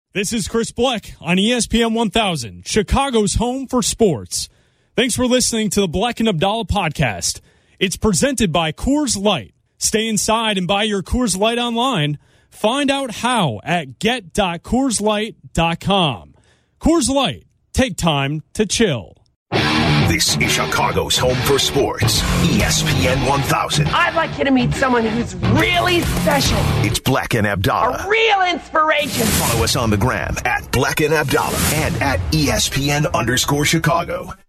This is Chris Bleck on ESPN 1000, Chicago's home for sports. Thanks for listening to the Bleck and Abdallah podcast. It's presented by Coors Light. Stay inside and buy your Coors Light online. Find out how at get.coorslight.com. Coors Light. Take time to chill. This is Chicago's home for sports. ESPN 1000. I'd like you to meet someone who's really special. It's Bleck and Abdallah. A real inspiration. Follow us on the gram at Bleck and Abdallah and at ESPN_Chicago.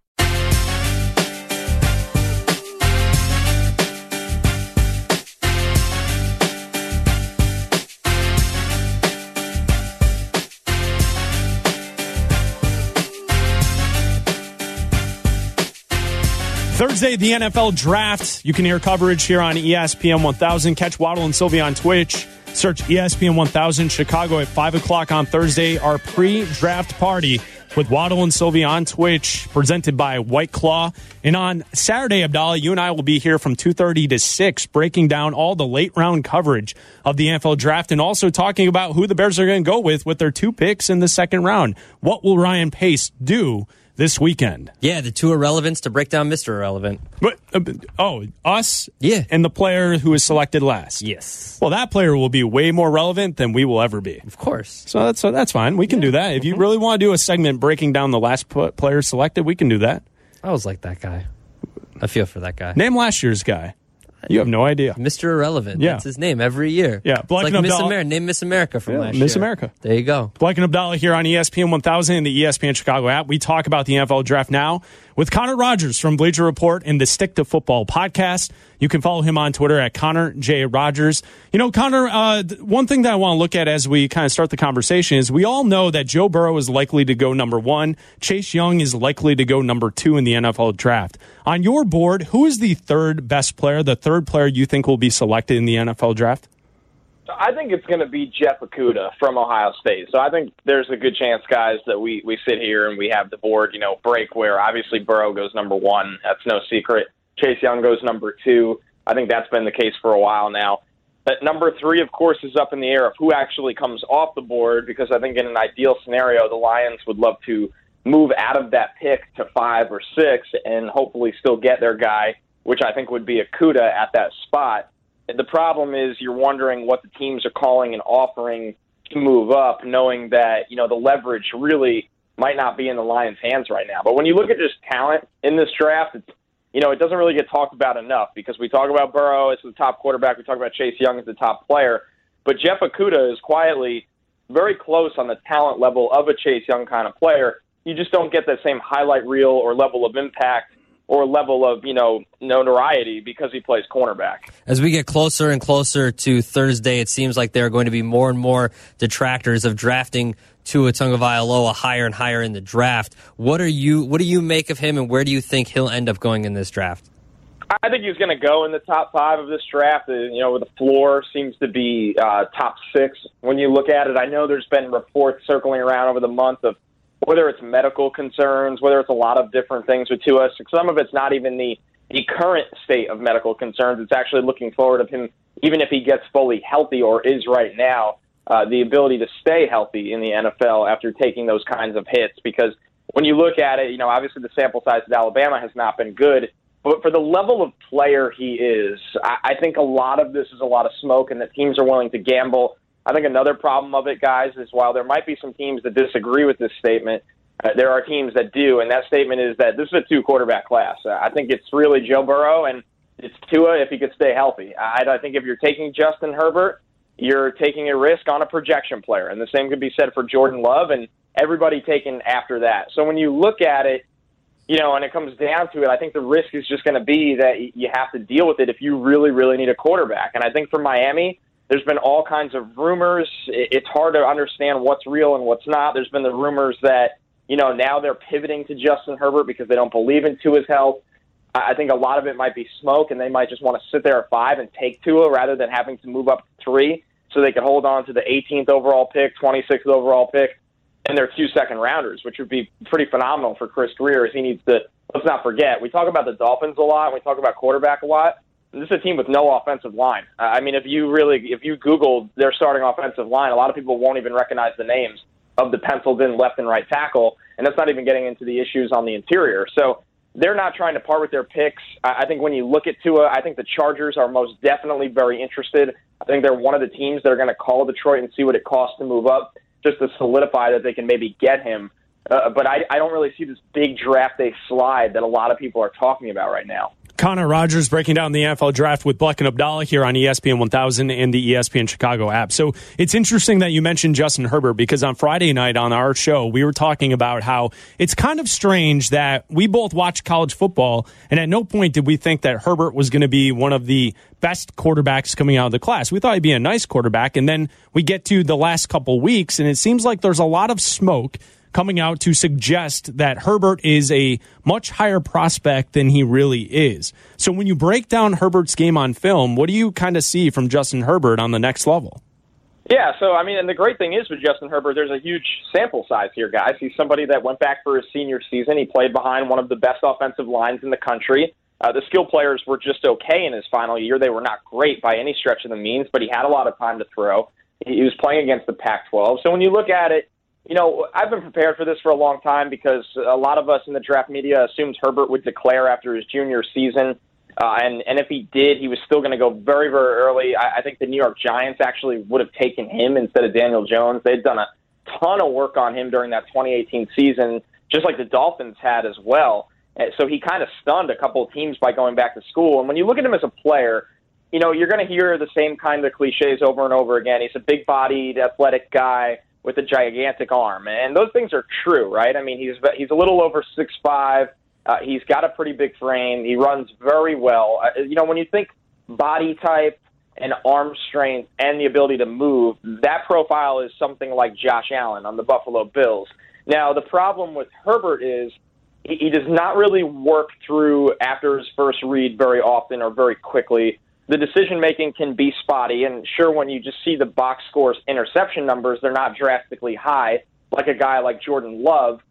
Thursday, the NFL Draft. You can hear coverage here on ESPN 1000. Catch Waddle and Sylvie on Twitch. Search ESPN 1000 Chicago at 5 o'clock on Thursday. Our pre-draft party with Waddle and Sylvie on Twitch, presented by White Claw. And on Saturday, Abdallah, you and I will be here from 2:30 to 6, breaking down all the late-round coverage of the NFL Draft and also talking about who the Bears are going to go with their 2 picks in the second round. What will Ryan Pace do this weekend? Yeah, the 2 irrelevants to break down Mr. Irrelevant. But, us? Yeah. And the player who is selected last? Yes. Well, that player will be way more relevant than we will ever be. Of course. So that's fine. We can do that. If you really want to do a segment breaking down the last player selected, we can do that. I was like that guy. I feel for that guy. Name last year's guy. You have no idea. Mr. Irrelevant. Yeah. That's his name every year. Yeah. Like Miss America. Name Miss America from last year. Miss America. There you go. Bleck and Abdallah here on ESPN 1000 and the ESPN Chicago app. We talk about the NFL Draft now with Connor Rogers from Bleacher Report and the Stick to Football podcast. You can follow him on Twitter at Connor J. Rogers. You know, Connor, one thing that I want to look at as we kind of start the conversation is we all know that Joe Burrow is likely to go number 1. Chase Young is likely to go number 2 in the NFL Draft. On your board, who is the third best player, the third player you think will be selected in the NFL Draft? I think it's going to be Jeff Okudah from Ohio State. So I think there's a good chance, guys, that we sit here and we have the board, break where obviously Burrow goes number 1. That's no secret. Chase Young goes number 2. I think that's been the case for a while now. But number 3, of course, is up in the air of who actually comes off the board, because I think in an ideal scenario, the Lions would love to move out of that pick to 5 or 6 and hopefully still get their guy, which I think would be Okudah at that spot. The problem is you're wondering what the teams are calling and offering to move up, knowing that, the leverage really might not be in the Lions' hands right now. But when you look at just talent in this draft, it's, it doesn't really get talked about enough, because we talk about Burrow as the top quarterback, we talk about Chase Young as the top player, but Jeff Okudah is quietly very close on the talent level of a Chase Young kind of player. You just don't get that same highlight reel or level of impact or level of, notoriety because he plays cornerback. As we get closer and closer to Thursday, it seems like there are going to be more and more detractors of drafting Tua Tagovailoa higher and higher in the draft. What do you make of him, and where do you think he'll end up going in this draft? I think he's going to go in the top 5 of this draft. The floor seems to be top 6 when you look at it. I know there's been reports circling around over the month of whether it's medical concerns, whether it's a lot of different things with Tua. Some of it's not even the current state of medical concerns. It's actually looking forward of him, even if he gets fully healthy or is right now, the ability to stay healthy in the NFL after taking those kinds of hits. Because when you look at it, obviously the sample size at Alabama has not been good. But for the level of player he is, I think a lot of this is a lot of smoke, and that teams are willing to gamble. I think another problem of it, guys, is while there might be some teams that disagree with this statement, there are teams that do, and that statement is that this is a 2-quarterback class. I think it's really Joe Burrow, and it's Tua if he could stay healthy. I think if you're taking Justin Herbert, you're taking a risk on a projection player, and the same could be said for Jordan Love and everybody taken after that. So when you look at it, and it comes down to it, I think the risk is just going to be that you have to deal with it if you really, really need a quarterback. And I think for Miami, there's been all kinds of rumors. It's hard to understand what's real and what's not. There's been the rumors that, now they're pivoting to Justin Herbert because they don't believe in Tua's health. I think a lot of it might be smoke, and they might just want to sit there at 5 and take Tua rather than having to move up to 3 so they could hold on to the 18th overall pick, 26th overall pick, and their 2 second-rounders, which would be pretty phenomenal for Chris Greer, as he needs to, let's not forget, we talk about the Dolphins a lot, and we talk about quarterback a lot. This is a team with no offensive line. If you Googled their starting offensive line, a lot of people won't even recognize the names of the penciled in left and right tackle, and that's not even getting into the issues on the interior. So they're not trying to part with their picks. I think when you look at Tua, I think the Chargers are most definitely very interested. I think they're one of the teams that are going to call Detroit and see what it costs to move up just to solidify that they can maybe get him. But I don't really see this big draft day slide that a lot of people are talking about right now. Connor Rogers breaking down the NFL draft with Bleck and Abdallah here on ESPN 1000 and the ESPN Chicago app. So it's interesting that you mentioned Justin Herbert, because on Friday night on our show, we were talking about how it's kind of strange that we both watch college football, and at no point did we think that Herbert was going to be one of the best quarterbacks coming out of the class. We thought he'd be a nice quarterback, and then we get to the last couple weeks, and it seems like there's a lot of smoke coming out to suggest that Herbert is a much higher prospect than he really is. So when you break down Herbert's game on film, what do you kind of see from Justin Herbert on the next level? Yeah, so, I mean, and the great thing is with Justin Herbert, there's a huge sample size here, guys. He's somebody that went back for his senior season. He played behind one of the best offensive lines in the country. The skill players were just okay in his final year. They were not great by any stretch of the means, but he had a lot of time to throw. He was playing against the Pac-12. So when you look at it, you know, I've been prepared for this for a long time because a lot of us in the draft media assumed Herbert would declare after his junior season. And if he did, he was still going to go very, very early. I think the New York Giants actually would have taken him instead of Daniel Jones. They'd done a ton of work on him during that 2018 season, just like the Dolphins had as well. So he kind of stunned a couple of teams by going back to school. And when you look at him as a player, you know, you're going to hear the same kind of cliches over and over again. He's a big-bodied, athletic guy with a gigantic arm. And those things are true, right? I mean, he's a little over 6'5". He's got a pretty big frame. He runs very well. You know, when you think body type and arm strength and the ability to move, that profile is something like Josh Allen on the Buffalo Bills. Now, the problem with Herbert is he does not really work through after his first read very often or very quickly. The decision-making can be spotty, and sure, when you just see the box scores interception numbers, they're not drastically high, like a guy like Jordan Love.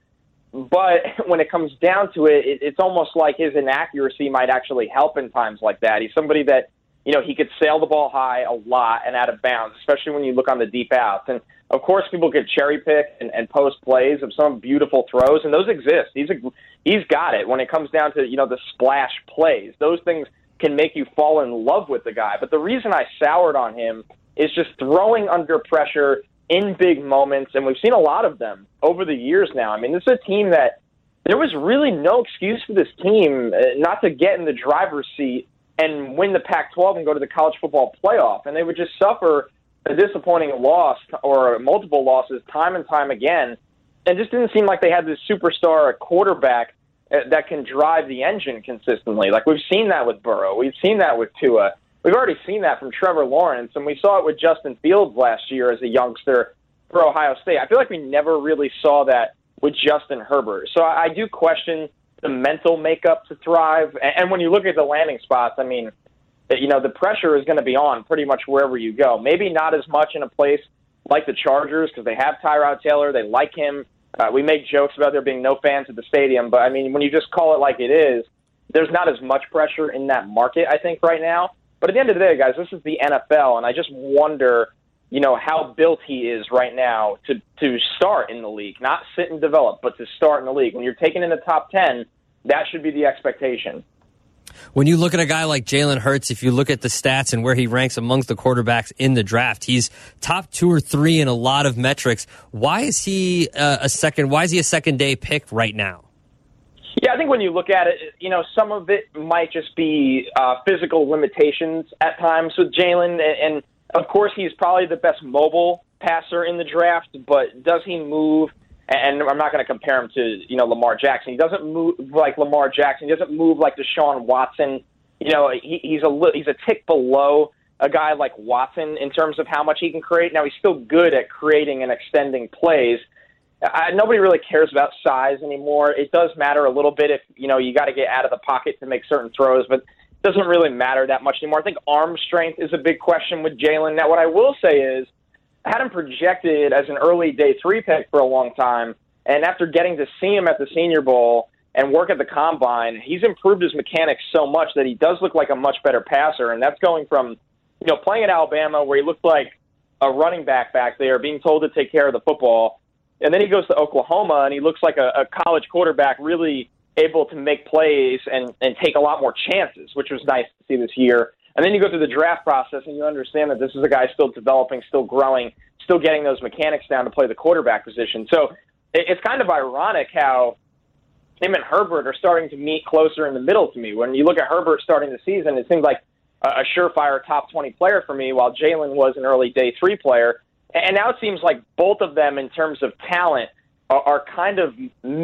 But when it comes down to it, it's almost like his inaccuracy might actually help in times like that. He's somebody that, you know, he could sail the ball high a lot and out of bounds, especially when you look on the deep outs. And, of course, people could cherry-pick and post plays of some beautiful throws, and those exist. He's got it when it comes down to, you know, the splash plays. Those things can make you fall in love with the guy. But the reason I soured on him is just throwing under pressure in big moments, and we've seen a lot of them over the years now. I mean, this is a team that there was really no excuse for this team not to get in the driver's seat and win the Pac-12 and go to the college football playoff, and they would just suffer a disappointing loss or multiple losses time and time again, and just didn't seem like they had this superstar quarterback that can drive the engine consistently. Like, we've seen that with Burrow. We've seen that with Tua. We've already seen that from Trevor Lawrence, and we saw it with Justin Fields last year as a youngster for Ohio State. I feel like we never really saw that with Justin Herbert. So I do question the mental makeup to thrive. And when you look at the landing spots, I mean, you know, the pressure is going to be on pretty much wherever you go. Maybe not as much in a place like the Chargers because they have Tyrod Taylor. They like him. We make jokes about there being no fans at the stadium, but, I mean, when you just call it like it is, there's not as much pressure in that market, I think, right now. But at the end of the day, guys, this is the NFL, and I just wonder, you know, how built he is right now to start in the league. Not sit and develop, but to start in the league. When you're taken in the top 10, that should be the expectation. When you look at a guy like Jalen Hurts, if you look at the stats and where he ranks amongst the quarterbacks in the draft, he's top 2 or 3 in a lot of metrics. Why is he a second-day pick right now? Yeah, I think when you look at it, you know, some of it might just be physical limitations at times with Jalen. And, of course, he's probably the best mobile passer in the draft, but does he move? And I'm not going to compare him to, you know, Lamar Jackson. He doesn't move like Lamar Jackson. He doesn't move like Deshaun Watson. You know, he's a tick below a guy like Watson in terms of how much he can create. Now, he's still good at creating and extending plays. Nobody really cares about size anymore. It does matter a little bit if, you know, you got to get out of the pocket to make certain throws, but it doesn't really matter that much anymore. I think arm strength is a big question with Jalen. Now, what I will say is, I had him projected as an early day 3 pick for a long time, and after getting to see him at the Senior Bowl and work at the Combine, he's improved his mechanics so much that he does look like a much better passer, and that's going from, you know, playing at Alabama where he looked like a running back there, being told to take care of the football, And then he goes to Oklahoma, and he looks like a college quarterback, really able to make plays and take a lot more chances, which was nice to see this year. And then you go through the draft process, and you understand that this is a guy still developing, still growing, still getting those mechanics down to play the quarterback position. So it's kind of ironic how him and Herbert are starting to meet closer in the middle to me. When you look at Herbert starting the season, it seems like a surefire top 20 player for me, while Jalen was an early day 3 player. And now it seems like both of them, in terms of talent, are kind of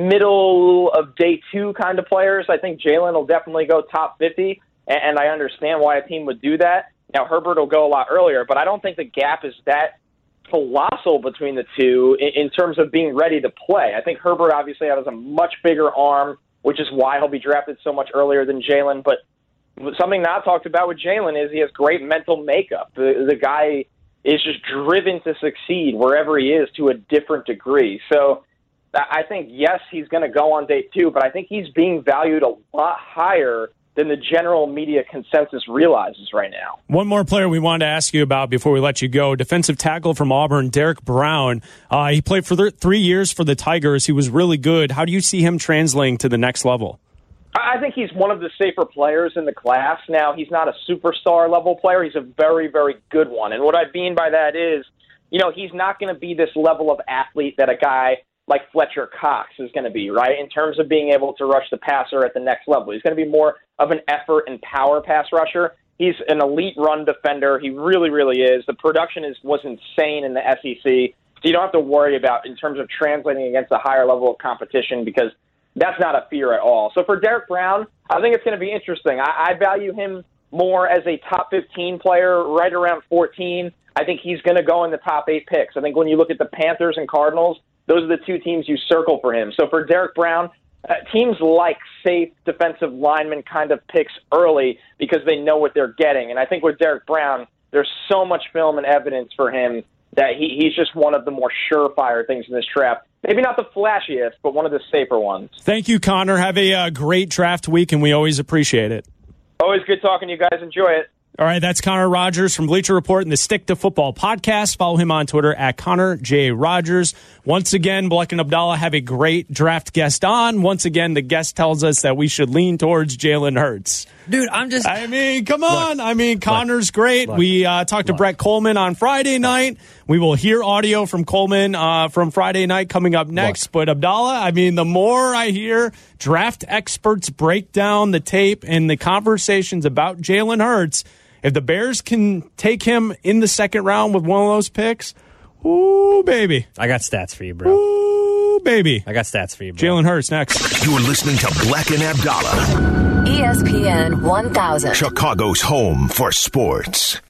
middle of day 2 kind of players. I think Jalen will definitely go top 50, and I understand why a team would do that. Now, Herbert will go a lot earlier, but I don't think the gap is that colossal between the two in terms of being ready to play. I think Herbert obviously has a much bigger arm, which is why he'll be drafted so much earlier than Jalen. But something not talked about with Jalen is he has great mental makeup. The guy is just driven to succeed wherever he is to a different degree. So I think, yes, he's going to go on day 2, but I think he's being valued a lot higher than the general media consensus realizes right now. One more player we wanted to ask you about before we let you go, defensive tackle from Auburn, Derek Brown. He played for 3 years for the Tigers. He was really good. How do you see him translating to the next level? I think he's one of the safer players in the class. Now, he's not a superstar level player. He's a very, very good one. And what I mean by that is, he's not going to be this level of athlete that a guy like Fletcher Cox is going to be, right, in terms of being able to rush the passer at the next level. He's going to be more of an effort and power pass rusher. He's an elite run defender. He really, really is. The production was insane in the SEC, so you don't have to worry about in terms of translating against a higher level of competition, because that's not a fear at all. So for Derek Brown, I think it's going to be interesting. I value him more as a top 15 player, right around 14. I think he's going to go in the top 8 picks. I think when you look at the Panthers and Cardinals, those are the 2 teams you circle for him. So for Derek Brown, teams like safe defensive lineman kind of picks early because they know what they're getting. And I think with Derek Brown, there's so much film and evidence for him that he's just one of the more surefire things in this draft. Maybe not the flashiest, but one of the safer ones. Thank you, Connor. Have a great draft week, and we always appreciate it. Always good talking to you guys. Enjoy it. All right, that's Connor Rogers from Bleacher Report and the Stick to Football podcast. Follow him on Twitter at Connor J. Rogers. Once again, Bleck and Abdallah have a great draft guest on. Once again, the guest tells us that we should lean towards Jalen Hurts. Dude, come on. Connor's great. We talked to Brett Coleman on Friday night. We will hear audio from Coleman from Friday night coming up next. But Abdallah, the more I hear draft experts break down the tape and the conversations about Jalen Hurts, if the Bears can take him in the second round with one of those picks, ooh, baby. I got stats for you, bro. Ooh, baby. I got stats for you, bro. Jalen Hurts next. You're listening to Bleck and Abdallah. ESPN 1000. Chicago's home for sports.